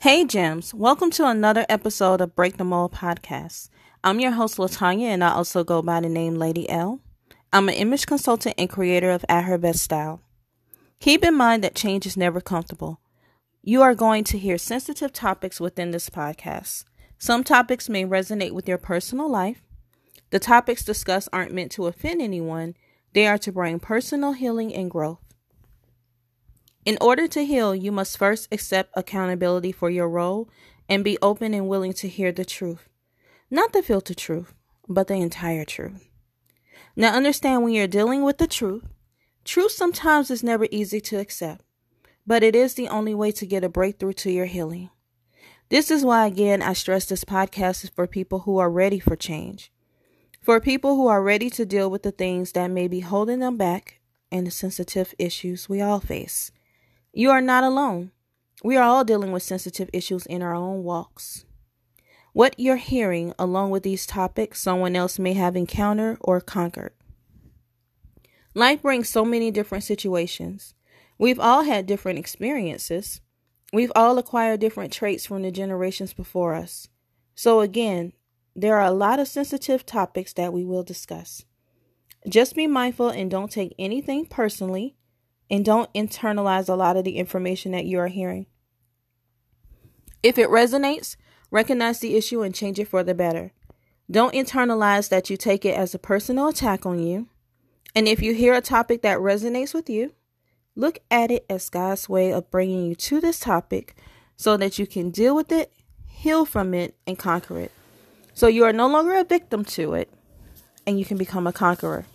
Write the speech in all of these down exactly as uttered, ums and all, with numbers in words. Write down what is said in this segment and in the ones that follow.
Hey, Gems. Welcome to another episode of Break the Mold podcast. I'm your host, Latanya, and I also go by the name Lady L. I'm an image consultant and creator of At Her Best Style. Keep in mind that change is never comfortable. You are going to hear sensitive topics within this podcast. Some topics may resonate with your personal life. The topics discussed aren't meant to offend anyone. They are to bring personal healing and growth. In order to heal, you must first accept accountability for your role and be open and willing to hear the truth. Not the filtered truth, but the entire truth. Now understand, when you're dealing with the truth, truth sometimes is never easy to accept, but it is the only way to get a breakthrough to your healing. This is why, again, I stress this podcast is for people who are ready for change. For people who are ready to deal with the things that may be holding them back and the sensitive issues we all face. You are not alone. We are all dealing with sensitive issues in our own walks. What you're hearing along with these topics, someone else may have encountered or conquered. Life brings so many different situations. We've all had different experiences. We've all acquired different traits from the generations before us. So again, there are a lot of sensitive topics that we will discuss. Just be mindful and don't take anything personally. And don't internalize a lot of the information that you are hearing. If it resonates, recognize the issue and change it for the better. Don't internalize that you take it as a personal attack on you. And if you hear a topic that resonates with you, look at it as God's way of bringing you to this topic so that you can deal with it, heal from it, and conquer it. So you are no longer a victim to it, and you can become a conqueror.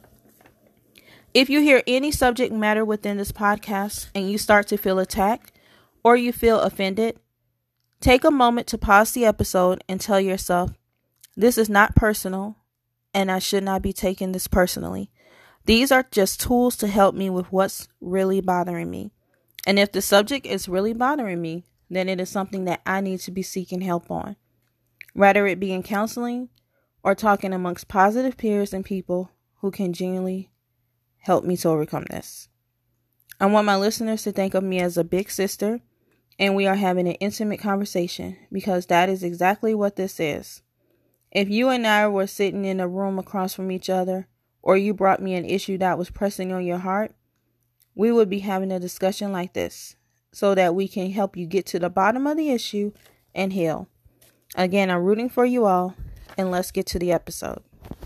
If you hear any subject matter within this podcast and you start to feel attacked or you feel offended, take a moment to pause the episode and tell yourself, this is not personal and I should not be taking this personally. These are just tools to help me with what's really bothering me. And if the subject is really bothering me, then it is something that I need to be seeking help on. Whether it be in counseling or talking amongst positive peers and people who can genuinely help me to overcome this. I want my listeners to think of me as a big sister, and we are having an intimate conversation because that is exactly what this is. If you and I were sitting in a room across from each other, or you brought me an issue that was pressing on your heart, we would be having a discussion like this so that we can help you get to the bottom of the issue and heal. Again, I'm rooting for you all, and let's get to the episode.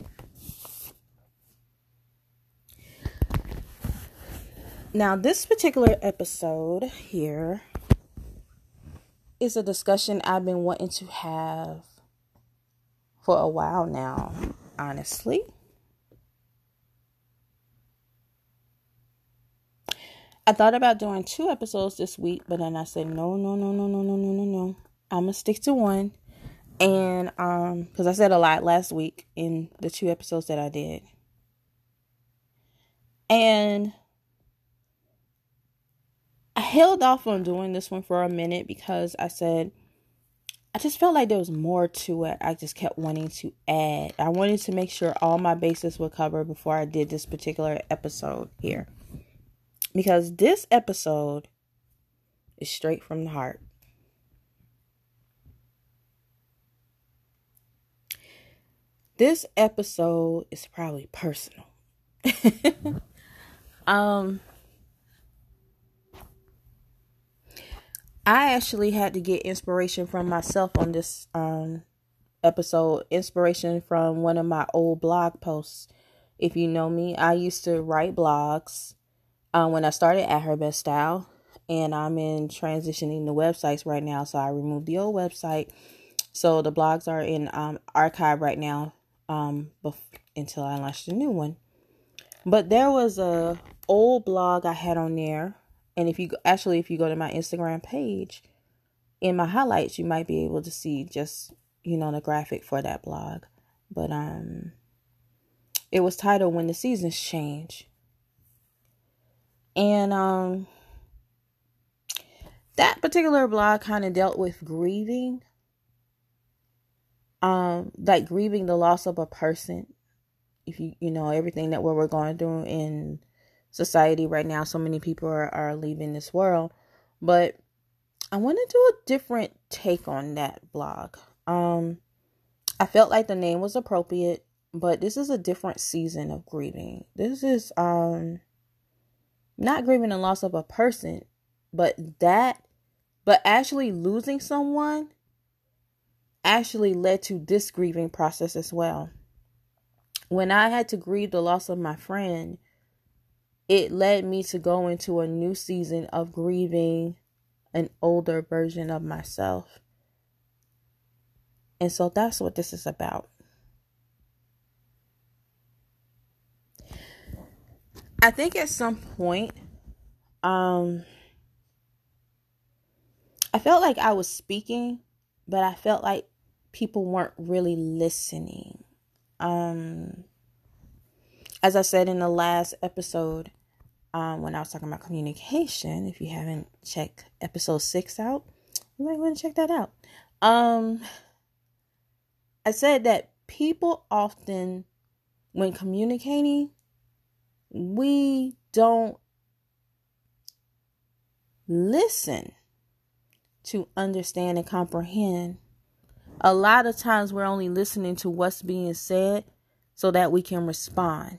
Now, this particular episode here is a discussion I've been wanting to have for a while now, honestly. I thought about doing two episodes this week, but then I said, no, no, no, no, no, no, no, no, no. I'm going to stick to one. And, um, because I said a lot last week in the two episodes that I did. And I held off on doing this one for a minute because I said, I just felt like there was more to it. I just kept wanting to add. I wanted to make sure all my bases were covered before I did this particular episode here. Because this episode is straight from the heart. This episode is probably personal. um... I actually had to get inspiration from myself on this um, episode. Inspiration from one of my old blog posts. If you know me, I used to write blogs uh, when I started At Her Best Style. And I'm in transitioning the websites right now. So I removed the old website. So the blogs are in um, archive right now um, bef- until I launch the new one. But there was a old blog I had on there. And if you actually, if you go to my Instagram page, in my highlights, you might be able to see just, you know, the graphic for that blog. But um, it was titled When the Seasons Change. And um, that particular blog kind of dealt with grieving. Um, like grieving the loss of a person. If you, you know, everything that we're going through in society right now, so many people are, are leaving this world. But I want to do a different take on that blog. Um, I felt like the name was appropriate, but this is a different season of grieving. This is um not grieving the loss of a person, but that, but actually losing someone actually led to this grieving process as well. When I had to grieve the loss of my friend, it led me to go into a new season of grieving an older version of myself. And so that's what this is about. I think at some point, um, I felt like I was speaking, but I felt like people weren't really listening. Um, as I said in the last episode, um, when I was talking about communication, if you haven't checked episode six out, you might want to check that out. Um, I said that people often, when communicating, we don't listen to understand and comprehend. A lot of times we're only listening to what's being said so that we can respond.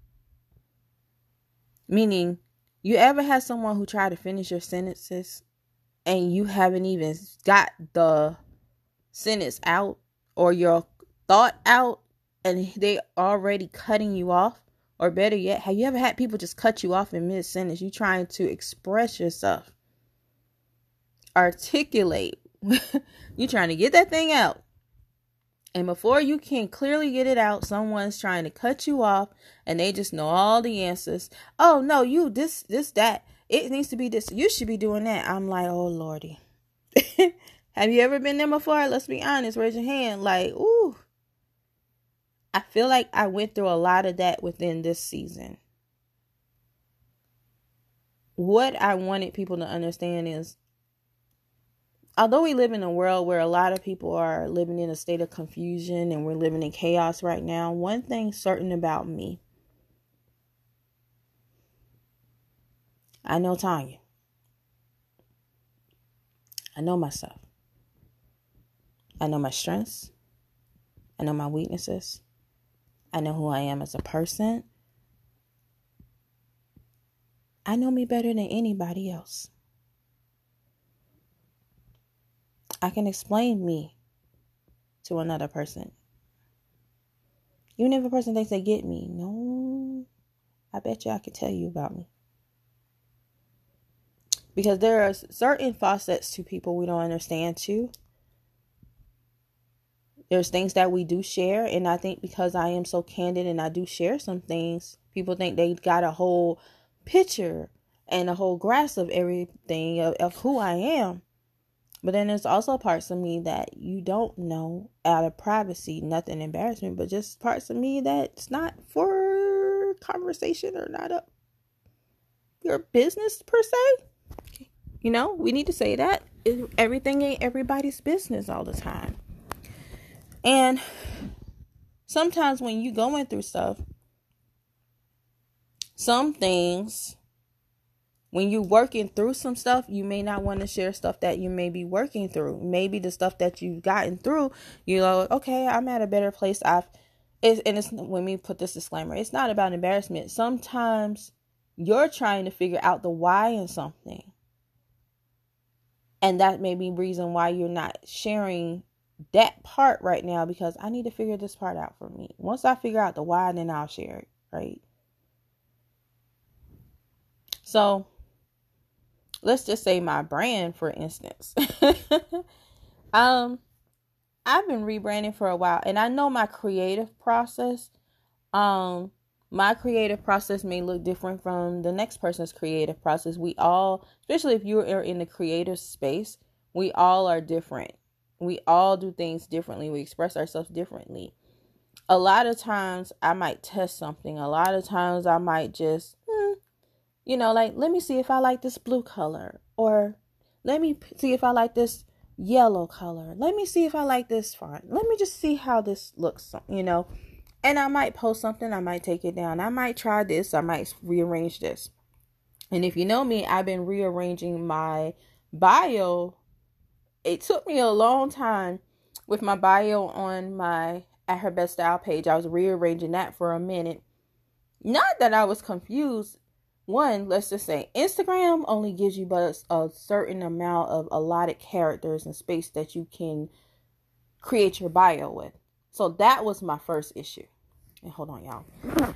Meaning, you ever had someone who tried to finish your sentences and you haven't even got the sentence out or your thought out and they already cutting you off? Or better yet, have you ever had people just cut you off in mid-sentence? You trying to express yourself, articulate. You trying to get that thing out. And before you can clearly get it out, someone's trying to cut you off and they just know all the answers. Oh, no, you, this, this, that. It needs to be this. You should be doing that. I'm like, oh, Lordy. Have you ever been there before? Let's be honest. Raise your hand. Like, ooh. I feel like I went through a lot of that within this season. What I wanted people to understand is, although we live in a world where a lot of people are living in a state of confusion and we're living in chaos right now, one thing certain about me, I know Tanya. I know myself. I know my strengths. I know my weaknesses. I know who I am as a person. I know me better than anybody else. I can explain me to another person. Even if a person thinks they get me, no, I bet you I can tell you about me. Because there are certain facets to people we don't understand too. There's things that we do share, and I think because I am so candid and I do share some things, people think they got a whole picture and a whole grasp of everything of, of who I am. But then there's also parts of me that you don't know out of privacy, nothing embarrassment, but just parts of me that's not for conversation or not up your business per se. You know, we need to say that. Everything ain't everybody's business all the time. And sometimes when you going through stuff, some things, when you're working through some stuff, you may not want to share stuff that you may be working through. Maybe the stuff that you've gotten through, you know, okay, I'm at a better place. I've, it's, and it's, when we put this disclaimer, it's not about embarrassment. Sometimes you're trying to figure out the why in something. And that may be the reason why you're not sharing that part right now, because I need to figure this part out for me. Once I figure out the why, then I'll share it, right? So let's just say my brand, for instance. um, I've been rebranding for a while, and I know my creative process. Um, my creative process may look different from the next person's creative process. We all, especially if you're in the creative space, we all are different. We all do things differently. We express ourselves differently. A lot of times I might test something. A lot of times I might just, hmm, you know, like, let me see if I like this blue color. Or let me see if I like this yellow color. Let me see if I like this font. Let me just see how this looks, you know. And I might post something. I might take it down. I might try this. I might rearrange this. And if you know me, I've been rearranging my bio it took me a long time with my bio on my At Her Best Style page. I was rearranging that for a minute. Not that I was confused. One, let's just say Instagram only gives you but a certain amount of allotted characters and space that you can create your bio with. So that was my first issue. And hold on, y'all.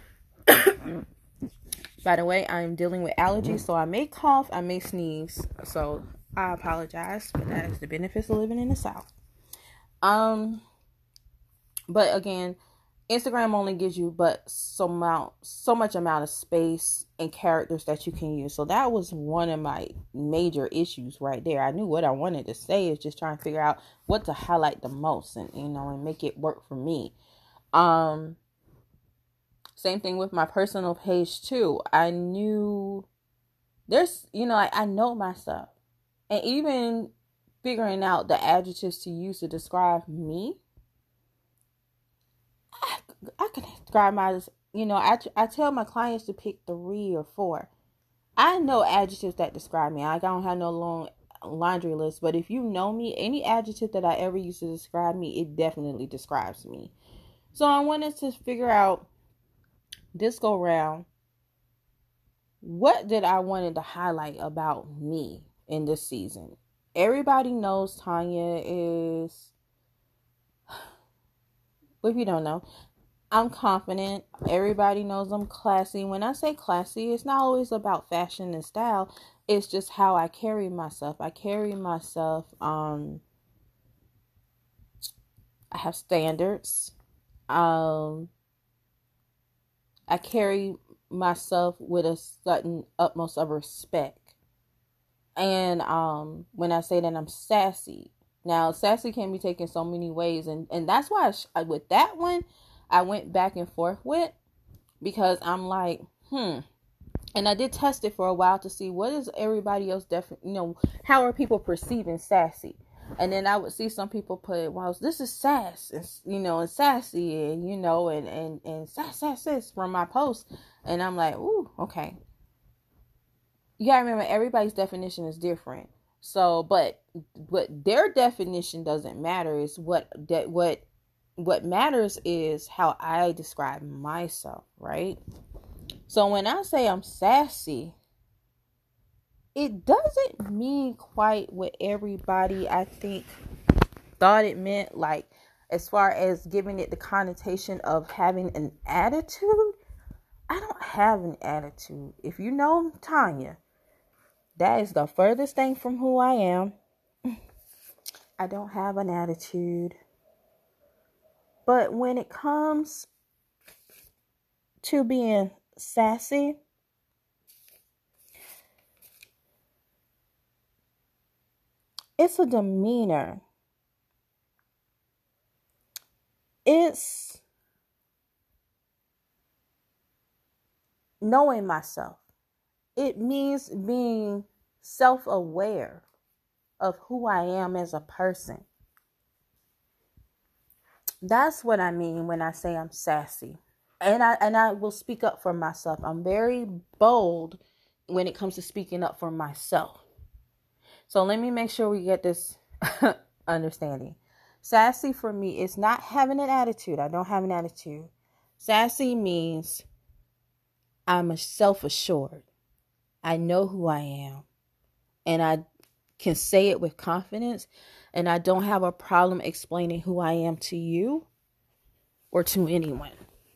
By the way, I'm dealing with allergies, so I may cough, I may sneeze. So I apologize, but that is the benefits of living in the South. Um, but again, Instagram only gives you but so amount, so much amount of space and characters that you can use. So that was one of my major issues right there. I knew what I wanted to say, is just trying to figure out what to highlight the most, and you know, and make it work for me. Um, same thing with my personal page too. I knew there's, you know, I, I know my stuff, and even figuring out the adjectives to use to describe me. I, I can describe my, you know, I, I tell my clients to pick three or four. I know adjectives that describe me. I don't have no long laundry list, but if you know me, any adjective that I ever use to describe me, it definitely describes me. So I wanted to figure out this go round, what did I wanted to highlight about me in this season? Everybody knows Tanya is, well, if you don't know, I'm confident. Everybody knows I'm classy. When I say classy, it's not always about fashion and style. It's just how I carry myself. I carry myself, um, I have standards. Um, I carry myself with a certain utmost of respect. And um, when I say that I'm sassy, now sassy can be taken so many ways, and and that's why I, with that one, I went back and forth with, because I'm like, hmm. And I did test it for a while to see what is everybody else def- you know, how are people perceiving sassy? And then I would see some people put, well, this is sass, and, you know, and sassy, and, you know, and, and, and sass, sass, sass from my post. And I'm like, ooh, okay. You gotta remember, everybody's definition is different. So, but, but their definition doesn't matter. It's what, that, what, what matters is how I describe myself, right? So when I say I'm sassy, it doesn't mean quite what everybody, I think, thought it meant, like as far as giving it the connotation of having an attitude. I don't have an attitude. If you know Tanya, that is the furthest thing from who I am. I don't have an attitude. But when it comes to being sassy, it's a demeanor. It's knowing myself. It means being self-aware of who I am as a person. That's what I mean when I say I'm sassy. And I and I will speak up for myself. I'm very bold when it comes to speaking up for myself. So let me make sure we get this understanding. Sassy for me is not having an attitude. I don't have an attitude. Sassy means I'm self-assured. I know who I am. And I can say it with confidence. And I don't have a problem explaining who I am to you or to anyone.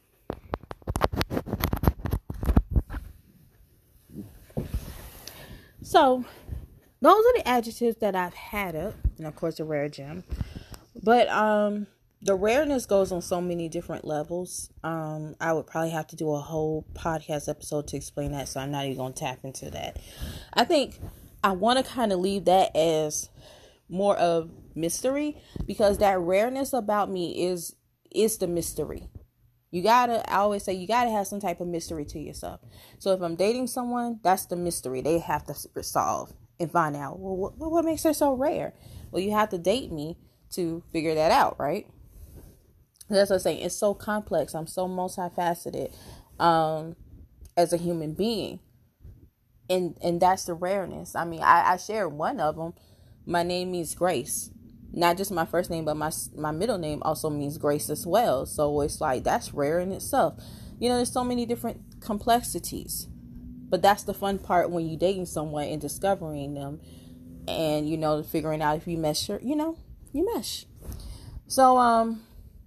So, those are the adjectives that I've had up. And of course, a rare gem. But um, the rareness goes on so many different levels. Um, I would probably have to do a whole podcast episode to explain that. So I'm not even going to tap into that. I think I want to kind of leave that as more of mystery, because that rareness about me is is the mystery. You gotta, I always say, you gotta have some type of mystery to yourself. So if I'm dating someone, that's the mystery they have to resolve and find out, well, what, what makes her so rare? Well, you have to date me to figure that out, right? That's what I'm saying. It's so complex. I'm so multifaceted um, as a human being. And and that's the rareness. I mean, I, I share one of them, my name means grace. Not just my first name, but my my middle name also means grace as well. So it's like, that's rare in itself. You know, there's so many different complexities. But that's the fun part when you're dating someone and discovering them, and, you know, figuring out if you mesh, or, you know, you mesh. So, um,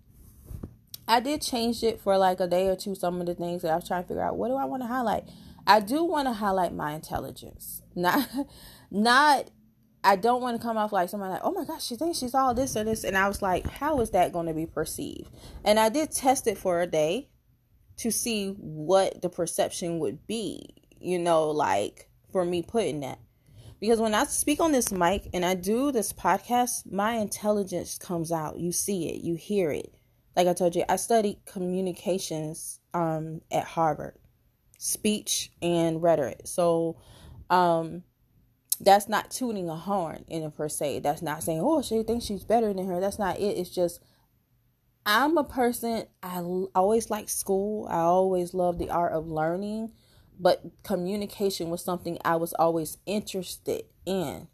I did change it for like a day or two. Some of the things that I was trying to figure out, what do I want to highlight? I do want to highlight my intelligence. Not, not, I don't want to come off like somebody like, oh my gosh, she thinks she's all this or this. And I was like, how is that going to be perceived? And I did test it for a day to see what the perception would be, you know, like for me putting that. Because when I speak on this mic and I do this podcast, my intelligence comes out. You see it, you hear it. Like I told you, I studied communications um, at Harvard, speech and rhetoric. So um, that's not tooting a horn in it per se. That's not saying, oh, she thinks she's better than her. That's not it. It's just, I'm a person, I always liked school. I always loved the art of learning. But communication was something I was always interested in.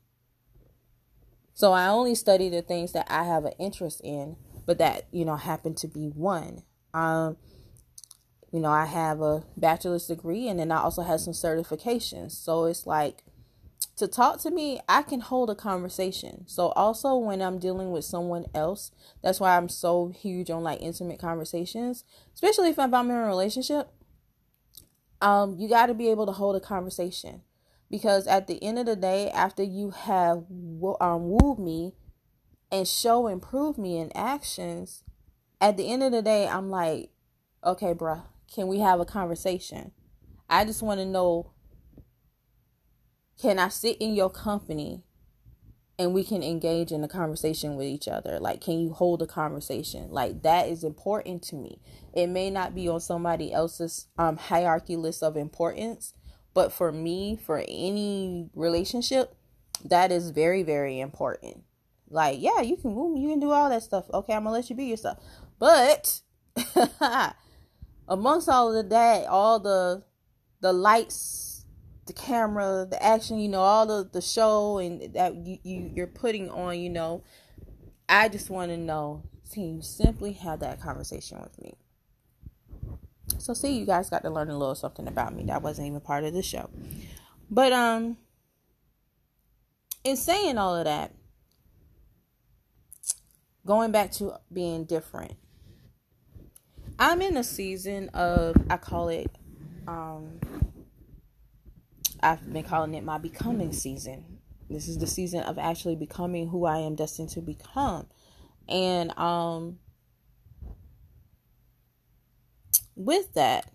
So I only study the things that I have an interest in, but that, you know, happen to be one. Um, you know, I have a bachelor's degree, and then I also have some certifications. So it's like, to talk to me, I can hold a conversation. So also when I'm dealing with someone else, that's why I'm so huge on like intimate conversations, especially if I'm in a relationship. Um, you got to be able to hold a conversation, because at the end of the day, after you have um, wooed me and show and prove me in actions, at the end of the day, I'm like, okay, bruh, can we have a conversation? I just want to know, can I sit in your company and we can engage in a conversation with each other? Like, can you hold a conversation? Like, that is important to me. It may not be on somebody else's um, hierarchy list of importance, but for me, for any relationship, that is very, very important. Like, yeah, you can move, you can do all that stuff. Okay, I'm gonna let you be yourself. But amongst all of that, all the the lights, the camera, the action, you know, all the the show and that you, you you're putting on, you know, I just want to know, can you simply have that conversation with me? So see, you guys got to learn a little something about me that wasn't even part of the show. But um in saying all of that, going back to being different, I'm in a season of, I call it um I've been calling it my becoming season. This is the season of actually becoming who I am destined to become. And um, with that,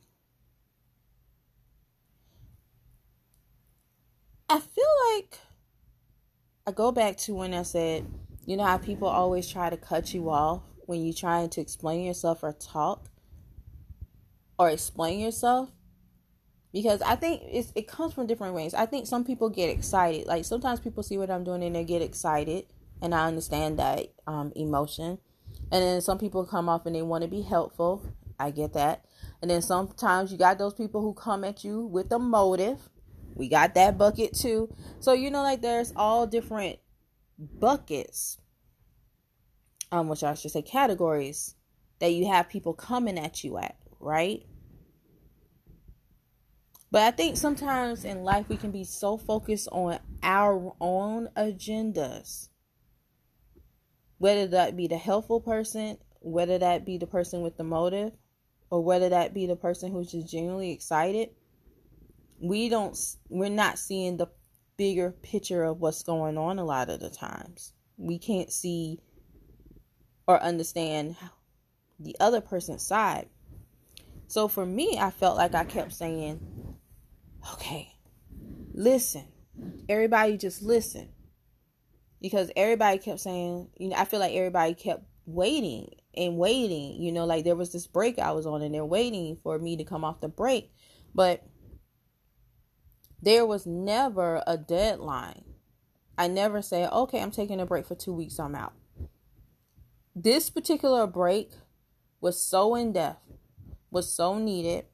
I feel like I go back to when I said, you know how people always try to cut you off when you're trying to explain yourself or talk or explain yourself? Because I think it's, it comes from different ways. I think some people get excited. Like, sometimes people see what I'm doing and they get excited. And I understand that um, emotion. And then some people come off and they want to be helpful. I get that. And then sometimes you got those people who come at you with a motive. We got that bucket too. So, you know, like, there's all different buckets. Um, which I should say categories that you have people coming at you at, right? But I think sometimes in life we can be so focused on our own agendas. Whether that be the helpful person, whether that be the person with the motive, or whether that be the person who's just genuinely excited. We don't, we're not seeing the bigger picture of what's going on a lot of the times. We can't see or understand the other person's side. So for me, I felt like I kept saying, okay, listen. Everybody just listen. Because everybody kept saying, you know, I feel like everybody kept waiting and waiting. You know, like there was this break I was on and they're waiting for me to come off the break. But there was never a deadline. I never said, okay, I'm taking a break for two weeks, I'm out. This particular break was so in-depth, was so needed,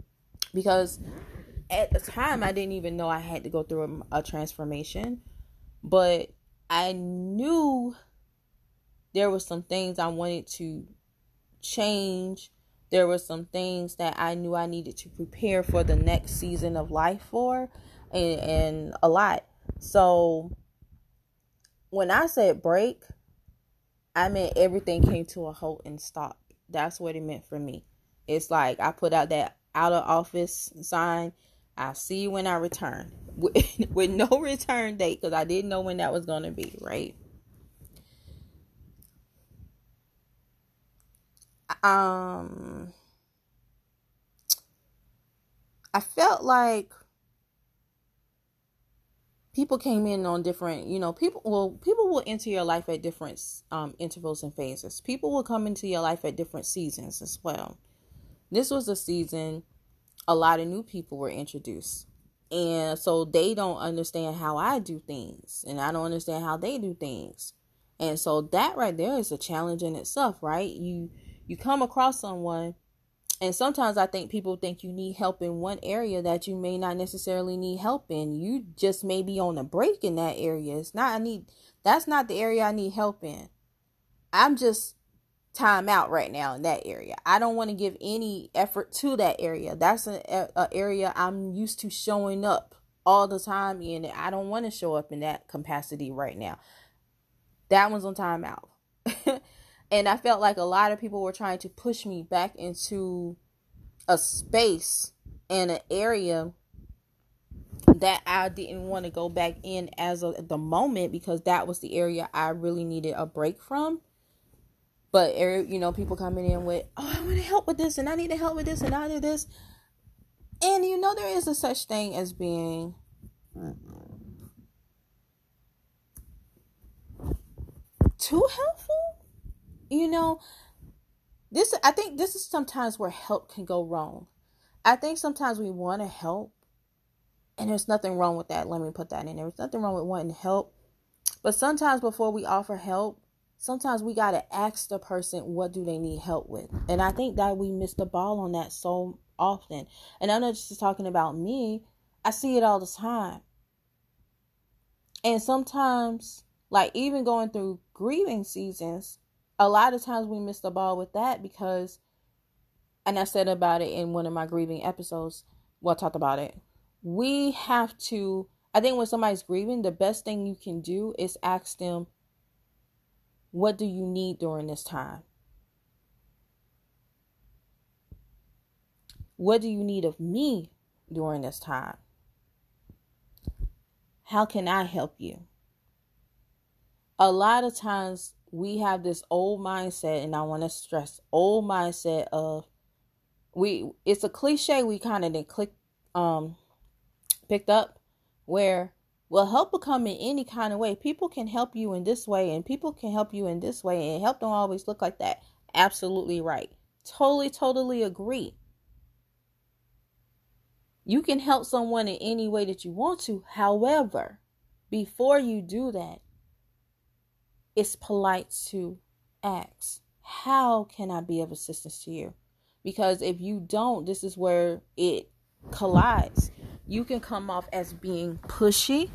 because at the time I didn't even know I had to go through a, a transformation. But I knew there were some things I wanted to change. There were some things that I knew I needed to prepare for the next season of life for, and, and a lot. So when I said break, I meant everything came to a halt and stopped. That's what it meant for me. It's like I put out that out of office sign. I'll see you when I return. With, with no return date, because I didn't know when that was going to be, right? Um, I felt like people came in on different, you know, people, well, people will enter your life at different um, intervals and phases. People will come into your life at different seasons as well. This was a season a lot of new people were introduced. And so they don't understand how I do things, and I don't understand how they do things. And so that right there is a challenge in itself, right? You you come across someone, and sometimes I think people think you need help in one area that you may not necessarily need help in. You just may be on a break in that area. It's not I need that's not the area I need help in. I'm just time out right now in that area. I don't want to give any effort to that area. That's an a area I'm used to showing up all the time in. I don't want to show up in that capacity right now. That one's on time out. And I felt like a lot of people were trying to push me back into a space and an area that I didn't want to go back in as of the moment, because that was the area I really needed a break from. But, you know, people coming in with, oh, I want to help with this, and I need to help with this, and I do this. And, you know, there is a such thing as being too helpful. You know, this, I think this is sometimes where help can go wrong. I think sometimes we want to help, and there's nothing wrong with that. Let me put that in there. There's nothing wrong with wanting to help. But sometimes before we offer help, sometimes we got to ask the person, what do they need help with? And I think that we miss the ball on that so often. And I'm not just talking about me. I see it all the time. And sometimes, like even going through grieving seasons, a lot of times we miss the ball with that because, and I said about it in one of my grieving episodes, well, I talked about it. We have to, I think when somebody's grieving, the best thing you can do is ask them, what do you need during this time? What do you need of me during this time? How can I help you? A lot of times we have this old mindset, and I want to stress old mindset of we, it's a cliche we kind of did click, um, picked up where, well, help will come in any kind of way. People can help you in this way, and people can help you in this way, and help don't always look like that. Absolutely right. Totally, totally agree. You can help someone in any way that you want to. However, before you do that, it's polite to ask, how can I be of assistance to you? Because if you don't, this is where it collides. You can come off as being pushy.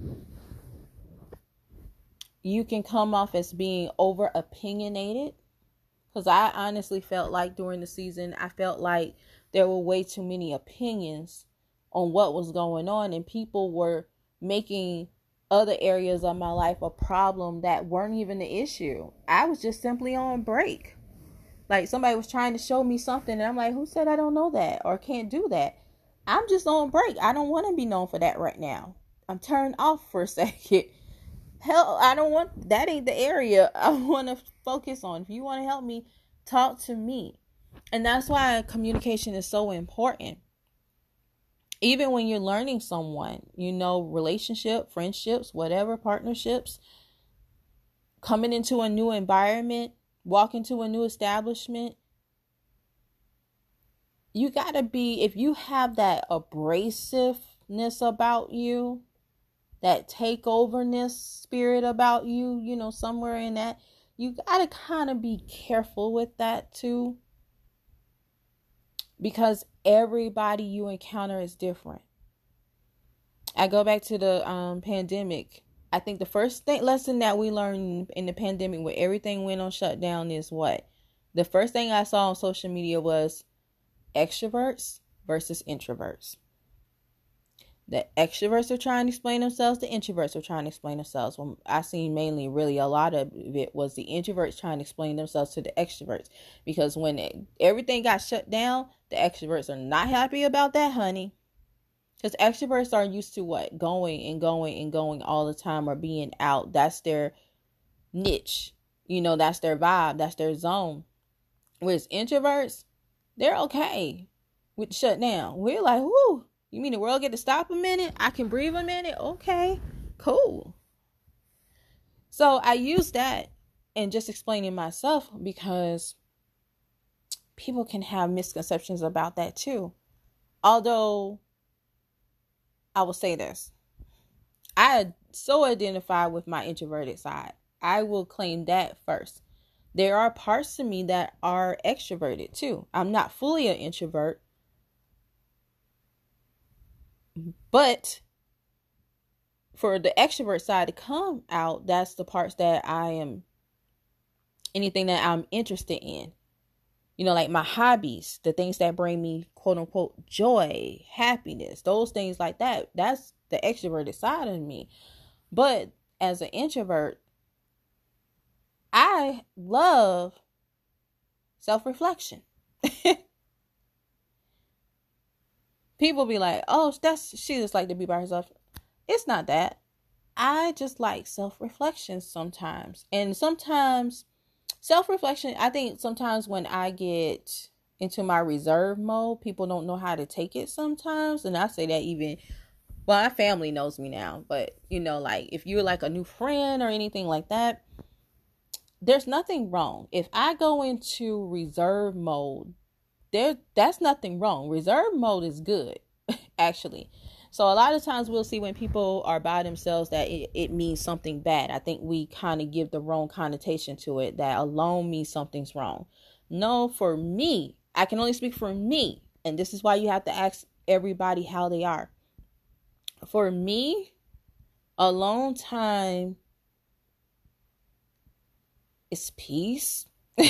You can come off as being over opinionated. Because I honestly felt like during the season, I felt like there were way too many opinions on what was going on. And people were making other areas of my life a problem that weren't even the issue. I was just simply on break. Like somebody was trying to show me something, and I'm like, who said I don't know that or can't do that? I'm just on break. I don't want to be known for that right now. I'm turned off for a second. Hell, I don't want, that ain't the area I want to focus on. If you want to help me, talk to me. And that's why communication is so important. Even when you're learning someone, you know, relationship, friendships, whatever, partnerships, coming into a new environment, walk into a new establishment, you got to be, if you have that abrasiveness about you, that takeoverness spirit about you, you know, somewhere in that, you got to kind of be careful with that too. Because everybody you encounter is different. I go back to the um, pandemic. I think the first thing lesson that we learned in the pandemic when everything went on shutdown is what? The first thing I saw on social media was extroverts versus introverts. The extroverts are trying to explain themselves. The introverts are trying to explain themselves. Well, I seen mainly really a lot of it was the introverts trying to explain themselves to the extroverts. Because when it, everything got shut down, the extroverts are not happy about that, honey. Because extroverts are used to what? Going and going and going all the time or being out. That's their niche. You know, that's their vibe. That's their zone. Whereas introverts, they're okay with shut down. We're like, whoo, you mean the world get to stop a minute? I can breathe a minute? Okay, cool. So I use that and just explaining myself because people can have misconceptions about that too. Although, I will say this. I so identify with my introverted side. I will claim that first. There are parts of me that are extroverted too. I'm not fully an introvert. But for the extrovert side to come out, that's the parts that I am, anything that I'm interested in. You know, like my hobbies, the things that bring me, quote unquote, joy, happiness, those things like that. That's the extroverted side of me. But as an introvert, I love self-reflection. People be like, oh, that's, she just like to be by herself. It's not that. I just like self-reflection sometimes. And sometimes self-reflection, I think sometimes when I get into my reserve mode, people don't know how to take it sometimes. And I say that even, well, my family knows me now. But, you know, like if you're like a new friend or anything like that, there's nothing wrong. If I go into reserve mode, there, that's nothing wrong. Reserve mode is good, actually. So a lot of times we'll see when people are by themselves that it, it means something bad. I think we kind of give the wrong connotation to it, that alone means something's wrong. No, for me, I can only speak for me. And this is why you have to ask everybody how they are. For me, alone time is peace.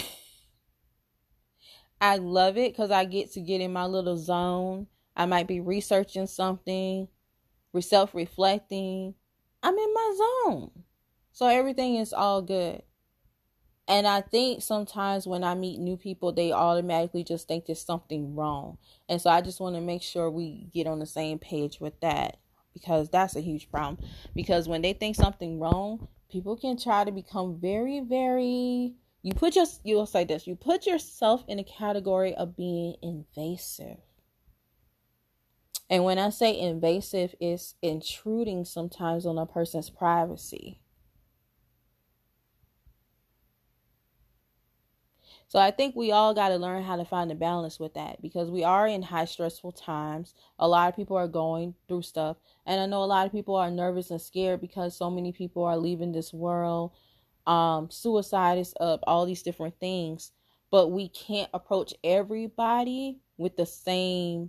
I love it because I get to get in my little zone. I might be researching something, self-reflecting. I'm in my zone. So everything is all good. And I think sometimes when I meet new people, they automatically just think there's something wrong. And so I just want to make sure we get on the same page with that, because that's a huge problem. Because when they think something wrong, people can try to become very, very, you put your, you'll say this, you put yourself in a category of being invasive. And when I say invasive, it's intruding sometimes on a person's privacy. So I think we all got to learn how to find a balance with that, because we are in high stressful times. A lot of people are going through stuff. And I know a lot of people are nervous and scared because so many people are leaving this world. Um, suicide is up, all these different things. But we can't approach everybody with the same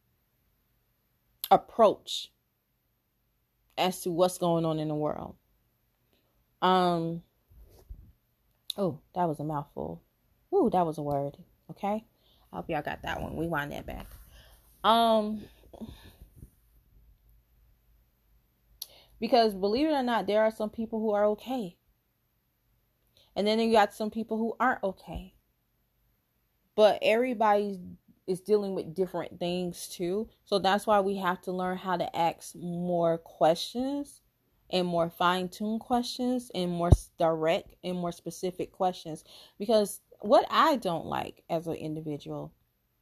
approach as to what's going on in the world. Um, oh, that was a mouthful. Ooh, that was a word. Okay. I hope y'all got that one. We wind that back. Um, because believe it or not, there are some people who are okay. And then you got some people who aren't okay. But everybody is dealing with different things too. So that's why we have to learn how to ask more questions and more fine-tuned questions and more direct and more specific questions. Because what I don't like as an individual,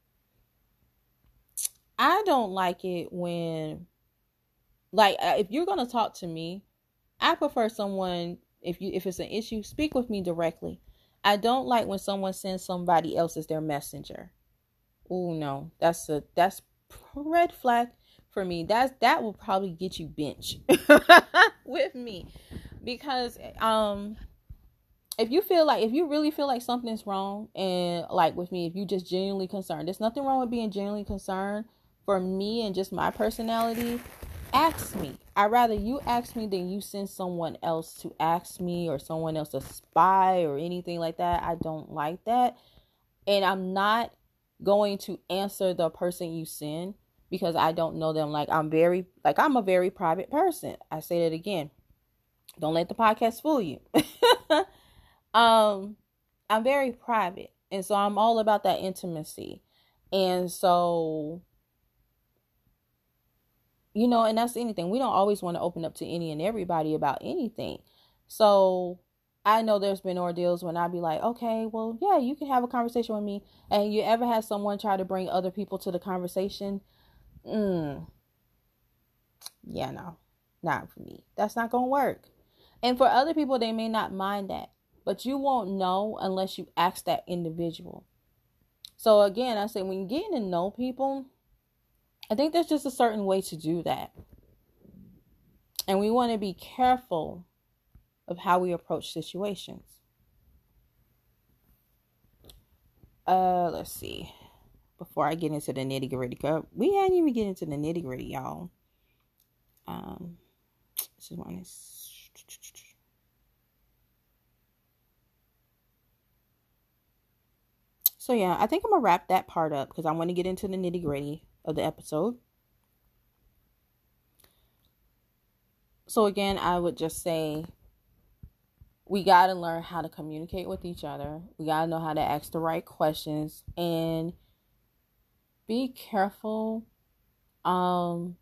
I don't like it when, like, if you're going to talk to me, I prefer someone, if you if it's an issue, speak with me directly. I don't like when someone sends somebody else as their messenger. Oh no, that's a that's red flag for me. That's that will probably get you benched with me, because um. If you feel like, if you really feel like something's wrong, and like with me, if you just genuinely concerned, there's nothing wrong with being genuinely concerned. For me and just my personality, ask me. I'd rather you ask me than you send someone else to ask me, or someone else to spy or anything like that. I don't like that. And I'm not going to answer the person you send because I don't know them. Like I'm very, like I'm a very private person. I say that again. Don't let the podcast fool you. um, I'm very private. And so I'm all about that intimacy. And so, you know, and that's anything. We don't always want to open up to any and everybody about anything. So I know there's been ordeals when I'd be like, okay, well, yeah, you can have a conversation with me. And you ever had someone try to bring other people to the conversation? Mm, yeah, no, not for me. That's not going to work. And for other people, they may not mind that. But you won't know unless you ask that individual. So again, I say when you're getting to know people, I think there's just a certain way to do that. And we want to be careful of how we approach situations. Uh, let's see. Before I get into the nitty gritty, we hadn't even get into the nitty gritty, y'all. Um, this is one is. So yeah, I think I'm gonna wrap that part up because I want to get into the nitty gritty of the episode. So again, I would just say we got to learn how to communicate with each other. We got to know how to ask the right questions and be careful um,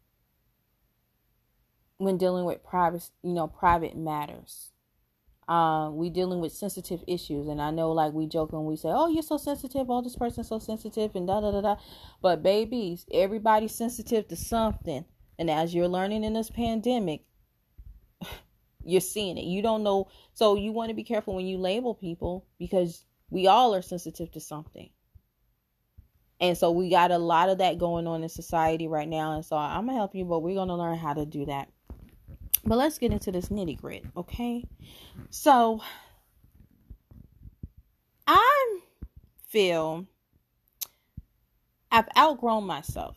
when dealing with private, you know, private matters. Uh, we dealing with sensitive issues, and I know, like we joke and we say, "Oh, you're so sensitive. Oh, this person's so sensitive," and da da da da. But babies, everybody's sensitive to something, and as you're learning in this pandemic, you're seeing it. You don't know, so you want to be careful when you label people because we all are sensitive to something, and so we got a lot of that going on in society right now. And so I'm gonna help you, but we're gonna learn how to do that. But let's get into this nitty gritty, okay? So, I feel I've outgrown myself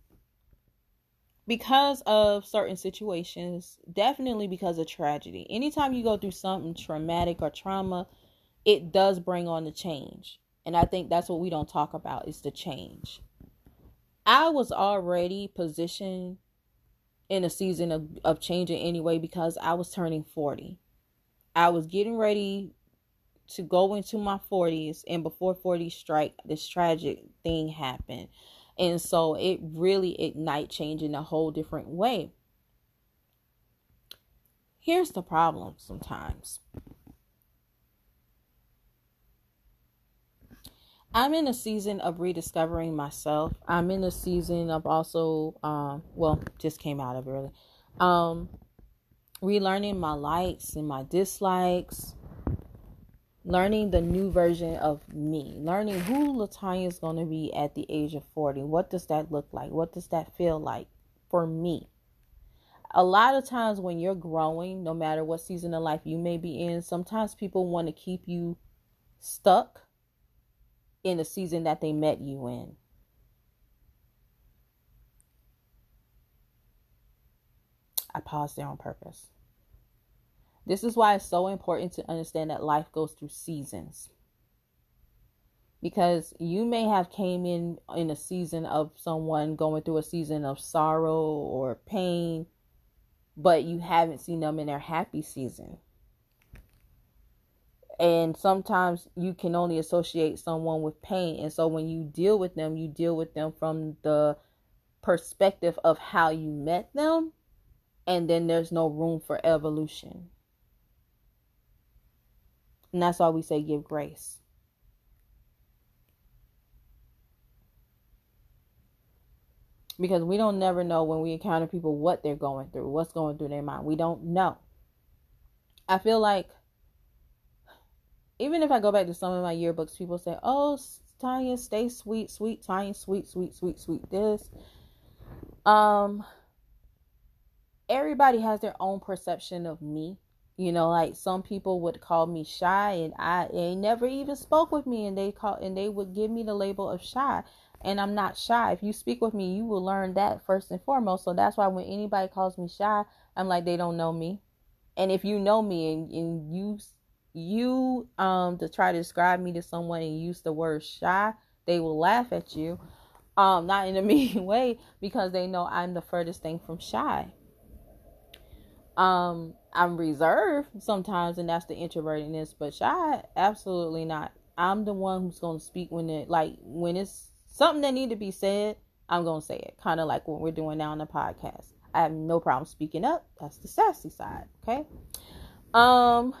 because of certain situations, definitely because of tragedy. Anytime you go through something traumatic or trauma, it does bring on the change. And I think that's what we don't talk about is the change. I was already positioned in a season of, of changing anyway because I was turning forty. I was getting ready to go into my forties, and before forty strike, this tragic thing happened. And so it really ignited change in a whole different way. Here's the problem sometimes. I'm in a season of rediscovering myself. I'm in a season of also, um, well, just came out of it really. Um, relearning my likes and my dislikes. Learning the new version of me. Learning who LaTanya is going to be at the age of forty. What does that look like? What does that feel like for me? A lot of times when you're growing, no matter what season of life you may be in, sometimes people want to keep you stuck in the season that they met you in. I paused there on purpose. This is why it's so important to understand that life goes through seasons. Because you may have came in in a season of someone going through a season of sorrow or pain, but you haven't seen them in their happy season. And sometimes you can only associate someone with pain. And so when you deal with them, you deal with them from the perspective of how you met them. And then there's no room for evolution. And that's why we say give grace. Because we don't never know when we encounter people what they're going through, what's going through their mind. We don't know. I feel like even if I go back to some of my yearbooks, people say, "Oh, Tanya, stay sweet, sweet, Tanya, sweet, sweet, sweet, sweet." This, um, everybody has their own perception of me. You know, like some people would call me shy, and I they never even spoke with me, and they call and they would give me the label of shy. and I'm not shy. If you speak with me, you will learn that first and foremost. So that's why when anybody calls me shy, I'm like, they don't know me. And if you know me and, and you you um to try to describe me to someone and use the word shy, they will laugh at you. Um, not in a mean way, because they know I'm the furthest thing from shy. Um, I'm reserved sometimes, and that's the introvertedness, but shy, absolutely not. I'm the one who's going to speak when it, like, when it's something that need to be said, I'm going to say it. Kind of like what we're doing now on the podcast. I have no problem speaking up. That's the sassy side. Okay. Um,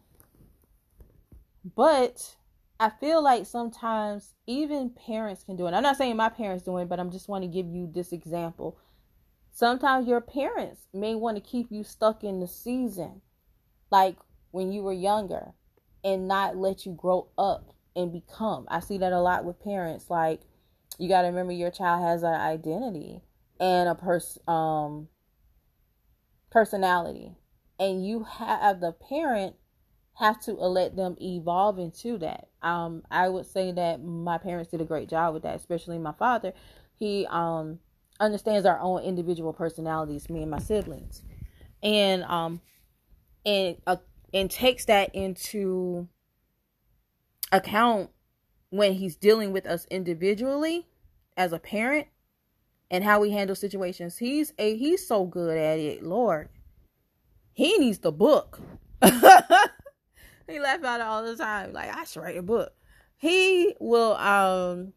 but I feel like sometimes even parents can do it. I'm not saying my parents do it, but I'm just want to give you this example. Sometimes your parents may want to keep you stuck in the season, like when you were younger, and not let you grow up and become. I see that a lot with parents. Like, you got to remember your child has an identity and a pers- um, personality. And you have, the parent have to let them evolve into that. Um, I would say that my parents did a great job with that, especially my father. He um understands our own individual personalities, me and my siblings, and um and uh, and takes that into account when he's dealing with us individually as a parent and how we handle situations. He's a he's so good at it, Lord. He needs the book. He laugh about it all the time. Like, I should write a book. He will um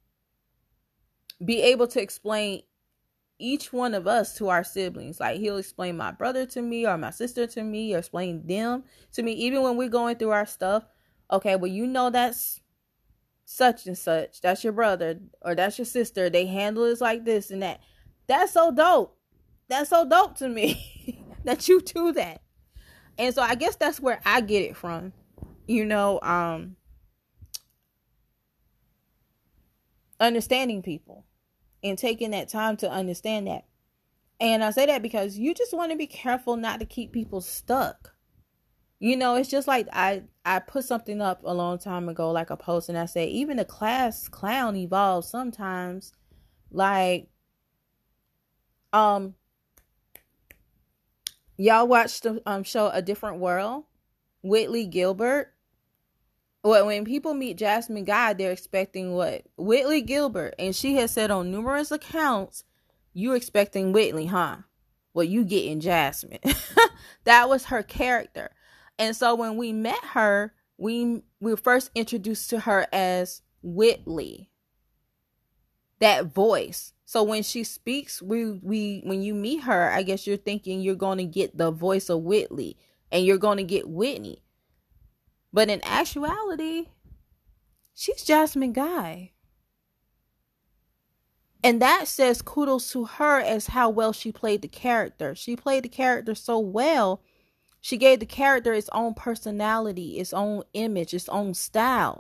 be able to explain each one of us to our siblings. Like, he'll explain my brother to me or my sister to me or explain them to me. Even when we're going through our stuff. Okay, well, you know that's such and such. That's your brother or that's your sister. They handle it like this and that. That's so dope. That's so dope to me that you do that. And so I guess that's where I get it from, you know, um, understanding people and taking that time to understand that. And I say that because you just want to be careful not to keep people stuck. You know, it's just like I, I put something up a long time ago, like a post, and I said, even a class clown evolves sometimes. Like, um, y'all watched the um, show A Different World? Whitley Gilbert. Well, when people meet Jasmine Guy, they're expecting what? Whitley Gilbert. And she has said on numerous accounts, you expecting Whitley, huh? Well, you getting Jasmine. That was her character. And so when we met her, we, we were first introduced to her as Whitley. That voice. So when she speaks, we, we when you meet her, I guess you're thinking you're going to get the voice of Whitley. And you're going to get Whitney. But in actuality, she's Jasmine Guy. And that says kudos to her as how well she played the character. She played the character so well. She gave the character its own personality, its own image, its own style.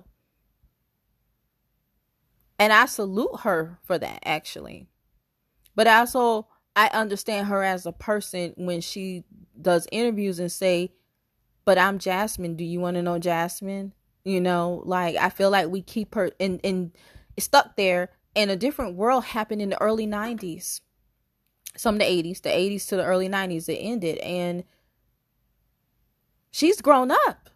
And I salute her for that, actually. But also, I understand her as a person when she does interviews and say, but I'm Jasmine. Do you want to know Jasmine? You know, like, I feel like we keep her in, in stuck there. And A Different World happened in the early nineties. Some of the eighties. The eighties to the early nineties. It ended. And she's grown up.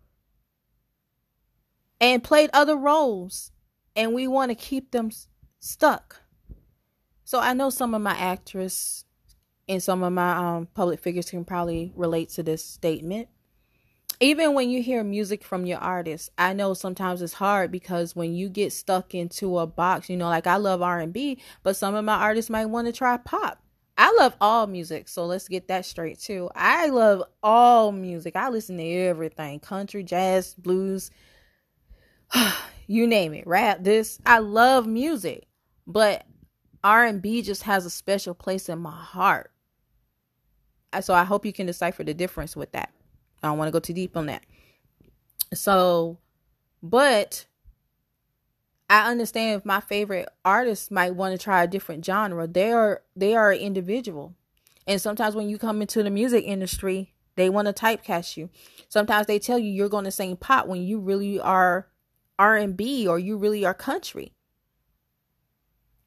And played other roles. And we want to keep them stuck. So I know some of my actors and some of my um, public figures can probably relate to this statement. Even when you hear music from your artist, I know sometimes it's hard because when you get stuck into a box, you know, like I love R and B, but some of my artists might want to try pop. I love all music, so let's get that straight too. I love all music. I listen to everything, country, jazz, blues, you name it, rap, this. I love music, but R and B just has a special place in my heart. So I hope you can decipher the difference with that. I don't want to go too deep on that. So, but I understand if my favorite artists might want to try a different genre. They are they are an individual. And sometimes when you come into the music industry, they want to typecast you. Sometimes they tell you you're going to sing pop when you really are R and B or you really are country.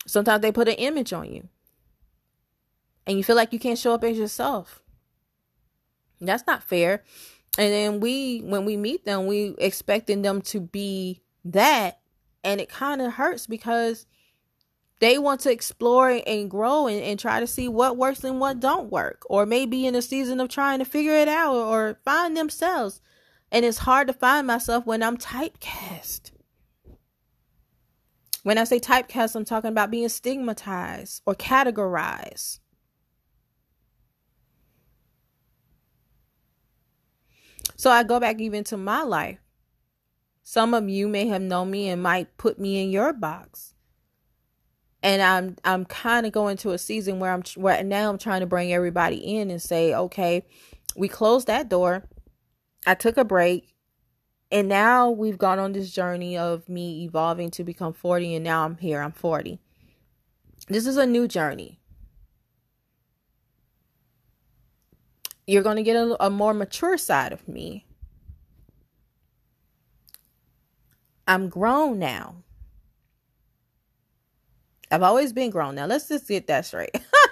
Sometimes they put an image on you and you feel like you can't show up as yourself. That's not fair. And then we, when we meet them, we expecting them to be that. And it kind of hurts because they want to explore and grow and, and try to see what works and what don't work. Or maybe in a season of trying to figure it out or, or find themselves. And it's hard to find myself when I'm typecast. When I say typecast, I'm talking about being stigmatized or categorized. So I go back even to my life. Some of you may have known me and might put me in your box. And I'm I'm kind of going to a season where I'm where now I'm trying to bring everybody in and say, okay, we closed that door. I took a break. And now we've gone on this journey of me evolving to become forty. And now I'm here. I'm forty. This is a new journey. You're going to get a, a more mature side of me. I'm grown now. I've always been grown. Now, let's just get that straight.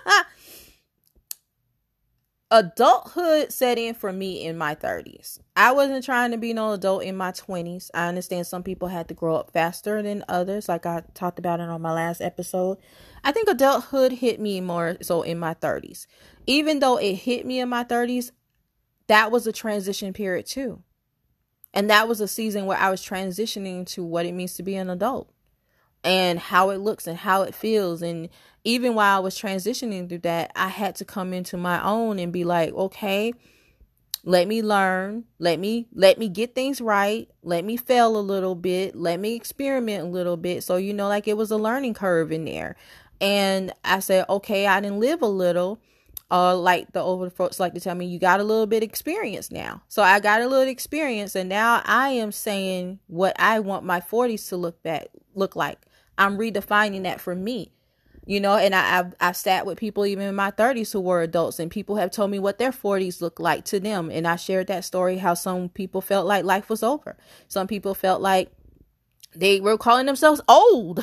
Adulthood set in for me in my thirties. I wasn't trying to be no adult in my twenties. I understand some people had to grow up faster than others, like I talked about it on my last episode. I think adulthood hit me more so in my thirties. Even though it hit me in my thirties, that was a transition period too. And that was a season where I was transitioning to what it means to be an adult. And how it looks and how it feels. And even while I was transitioning through that, I had to come into my own and be like, okay, let me learn. Let me let me get things right. Let me fail a little bit. Let me experiment a little bit. So, you know, like it was a learning curve in there. And I said, okay, I didn't live a little. Uh, like the older folks like to tell me, you got a little bit of experience now. So I got a little experience. And now I am saying what I want my forties to look back, look like. I'm redefining that for me, you know, and I, I've, I've sat with people even in my thirties who were adults, and people have told me what their forties look like to them. And I shared that story, how some people felt like life was over. Some people felt like they were calling themselves old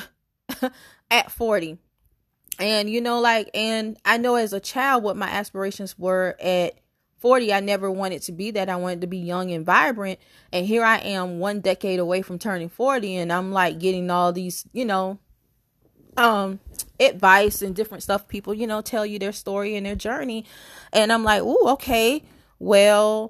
at forty. And, you know, like, and I know as a child what my aspirations were at forty. I never wanted to be that. I wanted to be young and vibrant. And here I am one decade away from turning forty. And I'm like getting all these, you know, um, advice and different stuff. People, you know, tell you their story and their journey. And I'm like, ooh, okay, well,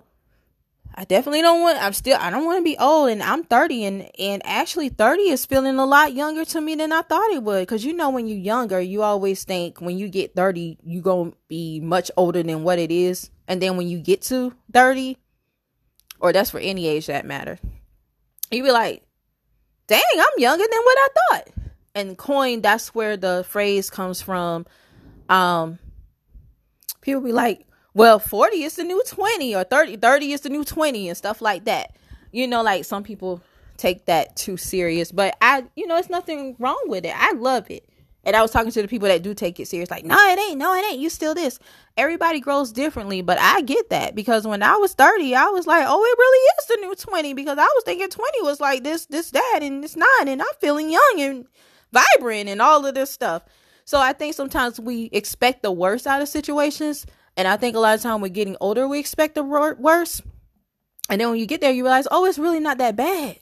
I definitely don't want, I'm still, I don't want to be old, and I'm thirty, and, and actually thirty is feeling a lot younger to me than I thought it would. Cause you know, when you're younger, you always think when you get thirty, you going to be much older than what it is. And then when you get to thirty, or that's for any age that matter, you be like, dang, I'm younger than what I thought. And coin, that's where the phrase comes from. Um, people be like, well, forty is the new twenty, or thirty, thirty is the new twenty, and stuff like that. You know, like some people take that too serious, but I, you know, it's nothing wrong with it. I love it. And I was talking to the people that do take it serious, like, no, it ain't, no, it ain't. You still this. Everybody grows differently, but I get that, because when I was thirty, I was like, oh, it really is the new twenty, because I was thinking twenty was like this, this, that, and it's not, and I'm feeling young and vibrant and all of this stuff. So I think sometimes we expect the worst out of situations. And I think a lot of time we're getting older, we expect the worst. And then when you get there, you realize, oh, it's really not that bad.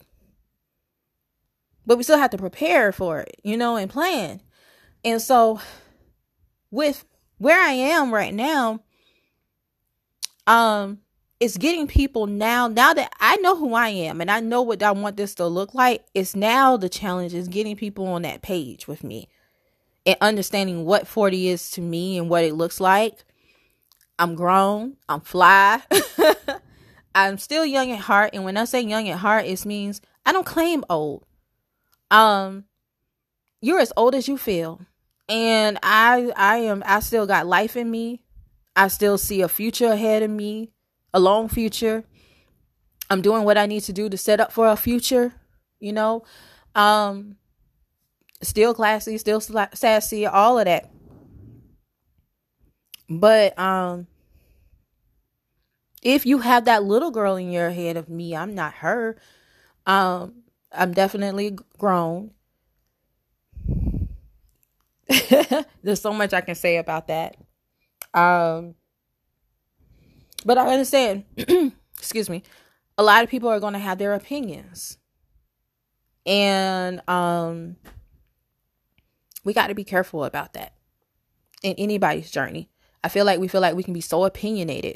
But we still have to prepare for it, you know, and plan. And so with where I am right now, um, it's getting people now, now that I know who I am and I know what I want this to look like, it's now the challenge is getting people on that page with me and understanding what forty is to me and what it looks like. I'm grown. I'm fly. I'm still young at heart. And when I say young at heart, it means I don't claim old. Um, you're as old as you feel. And I, I am, I still got life in me. I still see a future ahead of me, a long future. I'm doing what I need to do to set up for a future, you know, um, still classy, still sassy, all of that. But um, if you have that little girl in your head of me, I'm not her. Um, I'm definitely grown. There's so much I can say about that. Um, but I understand, excuse me, a lot of people are going to have their opinions. And um, we got to be careful about that in anybody's journey. I feel like we feel like we can be so opinionated.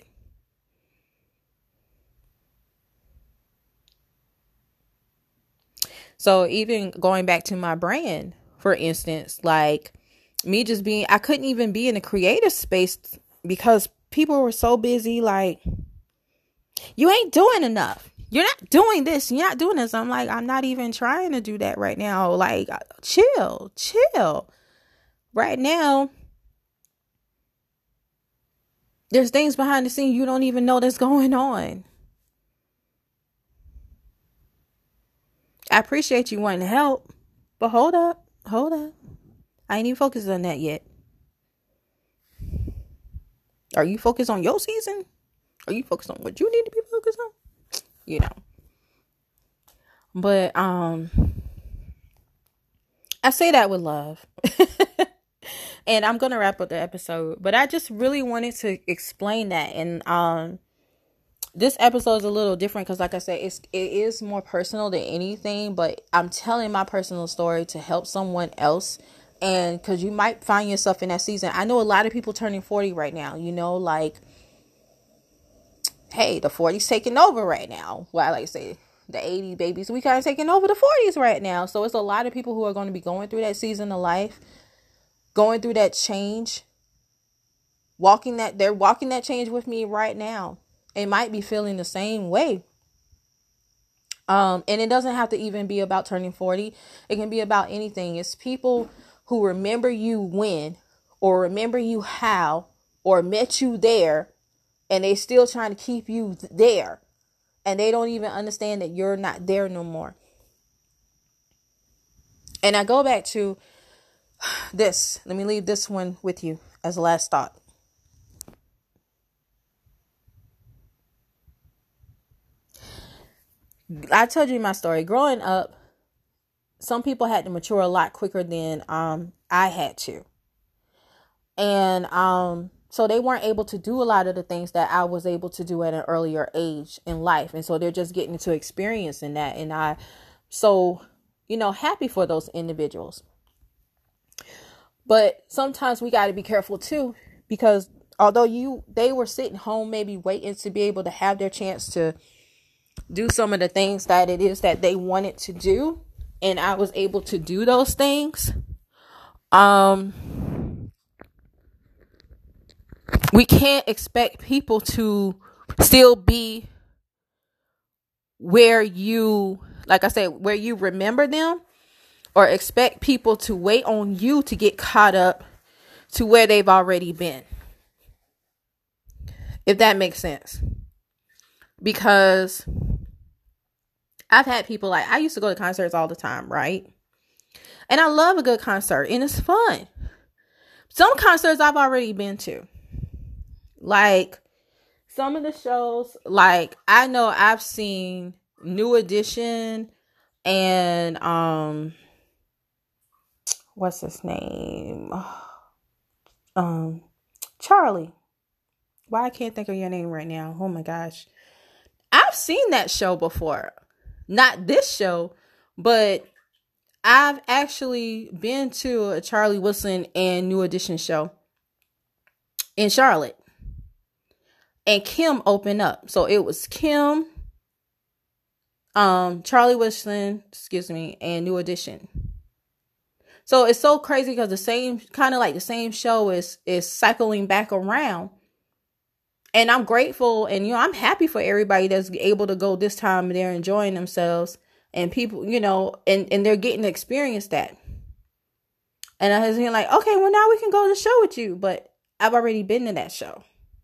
So even going back to my brand, for instance, like me just being, I couldn't even be in the creative space because people were so busy. Like, you ain't doing enough. You're not doing this. You're not doing this. I'm like, I'm not even trying to do that right now. Like, chill, chill. Right now, there's things behind the scenes you don't even know that's going on. I appreciate you wanting to help, but hold up, hold up. I ain't even focused on that yet. Are you focused on your season? Are you focused on what you need to be focused on? You know. But um, I say that with love. And I'm going to wrap up the episode. But I just really wanted to explain that. And um, this episode is a little different because, like I said, it's, it is more personal than anything. But I'm telling my personal story to help someone else. And because you might find yourself in that season. I know a lot of people turning forty right now. You know, like, hey, the forties taking over right now. Well, I like to say the eighties babies, we kind of taking over the forties right now. So it's a lot of people who are going to be going through that season of life, going through that change, walking that, they're walking that change with me right now. They might be feeling the same way. Um, and it doesn't have to even be about turning forty. It can be about anything. It's people who remember you when, or remember you how, or met you there, and they still trying to keep you there. And they don't even understand that you're not there no more. And I go back to this. Let me leave this one with you as a last thought. I told you my story. Growing up, some people had to mature a lot quicker than um I had to. And um so they weren't able to do a lot of the things that I was able to do at an earlier age in life. And so they're just getting into experience in that. And I so, you know, happy for those individuals. But sometimes we got to be careful too, because although you they were sitting home maybe waiting to be able to have their chance to do some of the things that it is that they wanted to do, and I was able to do those things, um we can't expect people to still be where you, like I said, where you remember them, or expect people to wait on you to get caught up to where they've already been. If that makes sense. Because I've had people, like, I used to go to concerts all the time, right? And I love a good concert, and it's fun. Some concerts I've already been to. Like, some of the shows, like, I know I've seen New Edition and, um, what's his name? Um, Charlie. Why I can't think of your name right now. Oh my gosh. I've seen that show before. Not this show, but I've actually been to a Charlie Wilson and New Edition show in Charlotte. And Kim opened up. So it was Kim, um, Charlie Wilson, excuse me, and New Edition. So it's so crazy because the same, kind of like the same show is, is cycling back around. And I'm grateful, and, you know, I'm happy for everybody that's able to go this time. They're enjoying themselves, and people, you know, and, and they're getting to experience that. And I was like, okay, well, now we can go to the show with you. But I've already been to that show.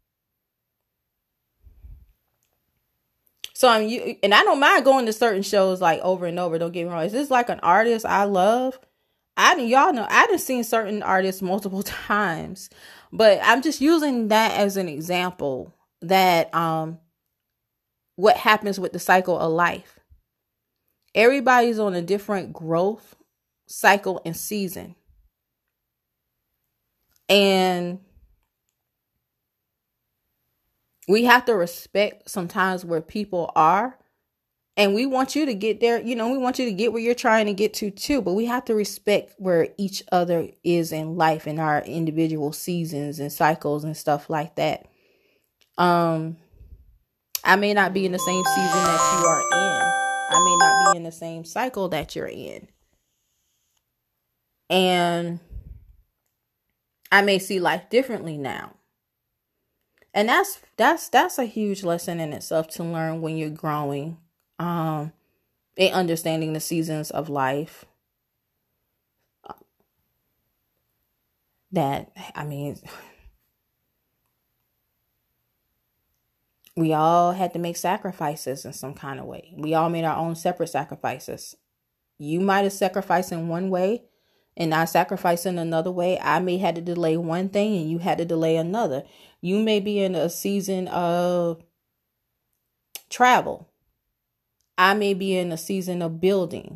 So I'm, you, and I don't mind going to certain shows like over and over. Don't get me wrong. Is this like an artist I love? I y'all know I done seen certain artists multiple times, but I'm just using that as an example that um what happens with the cycle of life. Everybody's on a different growth cycle and season. And we have to respect sometimes where people are. And we want you to get there. You know, we want you to get where you're trying to get to too. But we have to respect where each other is in life and our individual seasons and cycles and stuff like that. Um, I may not be in the same season that you are in. I may not be in the same cycle that you're in. And I may see life differently now. And that's that's that's a huge lesson in itself to learn when you're growing. Um, and understanding the seasons of life. That, I mean, we all had to make sacrifices in some kind of way. We all made our own separate sacrifices. You might have sacrificed in one way and I sacrificed in another way. I may had to delay one thing and you had to delay another. You may be in a season of travel. I may be in a season of building.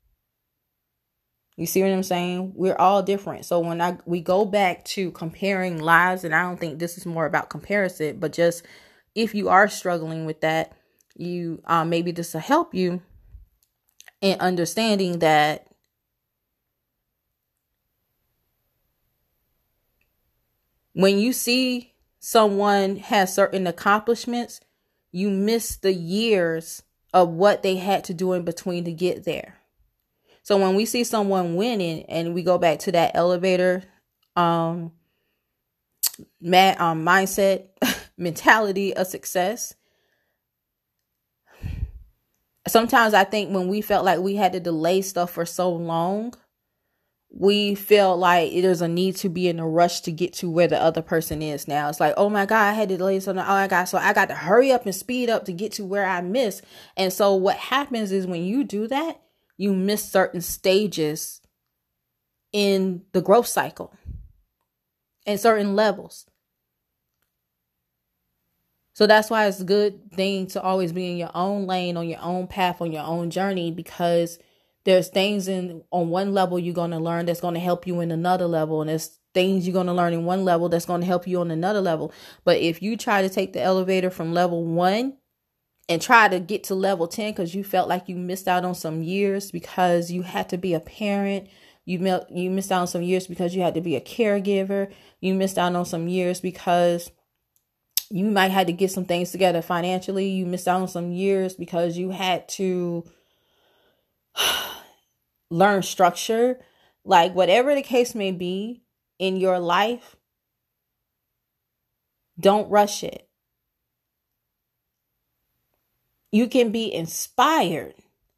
You see what I'm saying? We're all different. So when I we go back to comparing lives, and I don't think this is more about comparison, but just if you are struggling with that, you um, maybe this will help you in understanding that when you see someone has certain accomplishments, you miss the years of what they had to do in between to get there. So when we see someone winning and we go back to that elevator um, mad, um, mindset, mentality of success, sometimes I think when we felt like we had to delay stuff for so long, we feel like there's a need to be in a rush to get to where the other person is now. It's like, oh my God, I had to delay something. Oh my God. So I got to hurry up and speed up to get to where I missed. And so what happens is when you do that, you miss certain stages in the growth cycle and certain levels. So that's why it's a good thing to always be in your own lane, on your own path, on your own journey, because there's things in on one level you're going to learn that's going to help you in another level. And there's things you're going to learn in one level that's going to help you on another level. But if you try to take the elevator from level one and try to get to level ten because you felt like you missed out on some years because you had to be a parent, you, mel- you missed out on some years because you had to be a caregiver, you missed out on some years because you might have to get some things together financially, you missed out on some years because you had to learn structure, like whatever the case may be in your life, don't rush it. You can be inspired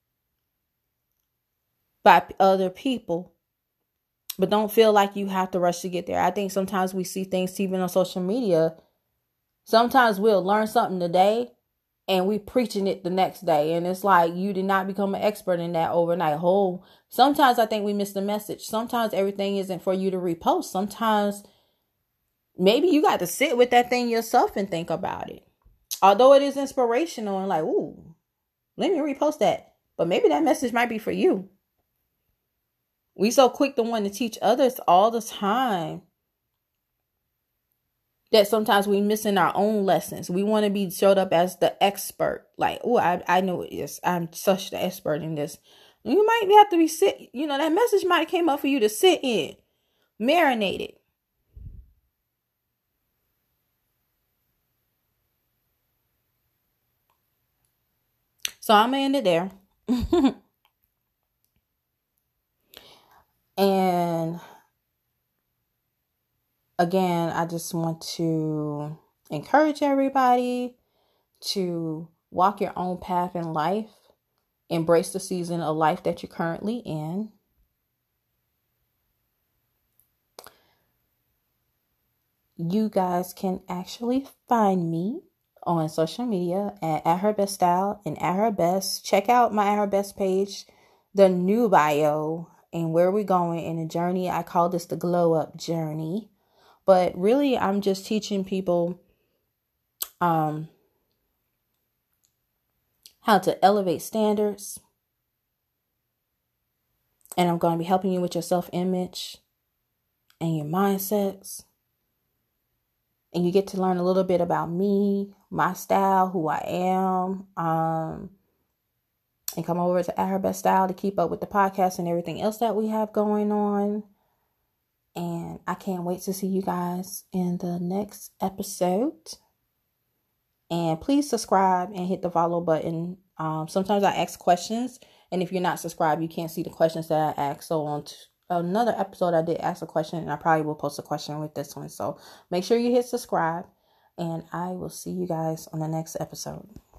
by other people, but don't feel like you have to rush to get there. I think sometimes we see things even on social media. Sometimes we'll learn something today and we preaching it the next day. And it's like, you did not become an expert in that overnight. Whole. Sometimes I think we miss the message. Sometimes everything isn't for you to repost. Sometimes maybe you got to sit with that thing yourself and think about it. Although it is inspirational and like, ooh, let me repost that. But maybe that message might be for you. We so quick to want to teach others all the time that sometimes we missing our own lessons. We want to be showed up as the expert. Like, oh, I, I know this. I'm such the expert in this. You might have to be sit. You know, that message might have came up for you to sit in, marinate it. So I'm gonna end it there. And again, I just want to encourage everybody to walk your own path in life. Embrace the season of life that you're currently in. You guys can actually find me on social media at, at Her Best Style and At Her Best. Check out my At Her Best page, the new bio, and where we're going in the journey. I call this the glow up journey. But really, I'm just teaching people um, how to elevate standards. And I'm going to be helping you with your self-image and your mindsets. And you get to learn a little bit about me, my style, who I am. Um, and come over to At Her Best Style to keep up with the podcast and everything else that we have going on. And I can't wait to see you guys in the next episode. And please subscribe and hit the follow button. Um, sometimes I ask questions, and if you're not subscribed, you can't see the questions that I ask. So on t- another episode, I did ask a question, and I probably will post a question with this one. So make sure you hit subscribe, and I will see you guys on the next episode.